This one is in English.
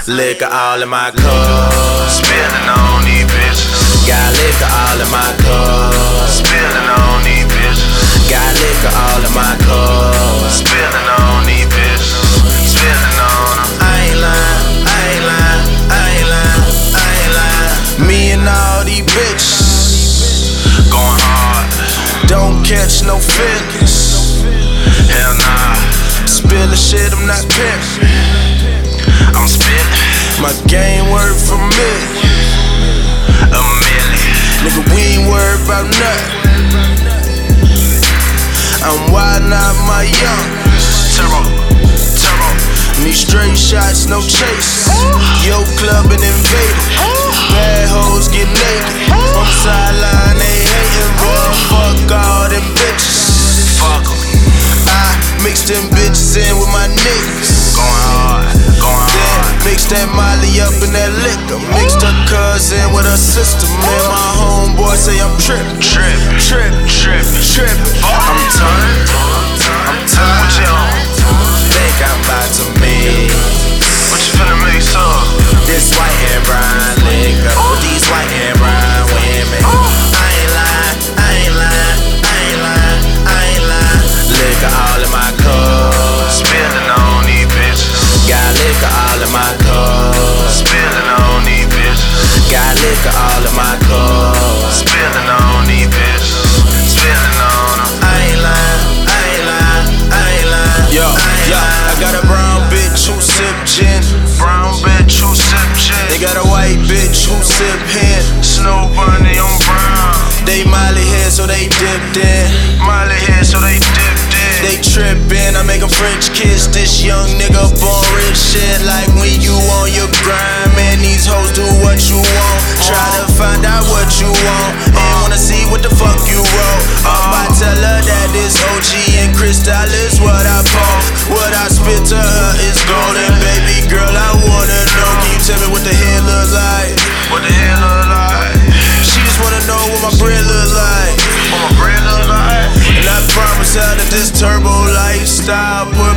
Liquor all in my cup, Spilling on these bitches. got liquor all in my cup, Spilling on these bitches. got liquor all in my cup. Spilling on these bitches. Spilling on them. I ain't lying, I ain't lying, I ain't lying, I ain't lying. Me and all these bitches Going hard. don't catch no feelings. Hell nah. Spill the shit, I'm not pimping. I'm spilling. My game worth $1 million. $1 million. Nigga, we ain't worried about nothing. I'm wildin' out my young. Turbo. Turbo. Need straight shots, no chase. Yo, club and invader. Bad hoes get naked. On the sideline, they hatin', boy. Fuck all them bitches. Fuck 'em. I mix them bitches in with my niggas. Going hard. Going Then hard. mix that Molly up in that liquor. Mixed her cousin with her sister. Man, my homeboy say I'm trippin'. Trippin'. Trippin'. Trippin'. I'm turned. I'm Tell me what you tired. on. Think I'm about to mix What you finna mix up? this white and brown liquor with these white and brown women. I ain't lying, I ain't lying, I ain't lying, I ain't lying. Liquor all in my cup, Spilling on these bitches. got liquor all in my cup, Spilling on these bitches. got liquor all in my cup. Spilling on these bitches. Spilling on them. I ain't lying, I ain't lying, I ain't lying. Yo, I got a brown bitch who sip gin. Brown bitch who sip They gin. got a white bitch who sip hen. Snow bunny on brown. They Molly head so they dipped in. Molly head so they dipped in. They trippin', I make 'em French kiss. This young nigga born rich shit. Like when you on your grind, man, these hoes do what you want. Try to find out what you want and wanna see what the fuck you wrote. I tell her that this OG and Crystal is what I bought. What I spit to her is golden. Baby girl, I wanna know. Can you tell me what the hell look like? What the hell look like? She just wanna know what my bread look like. What my bread look like? And I promise her that this turbo lifestyle put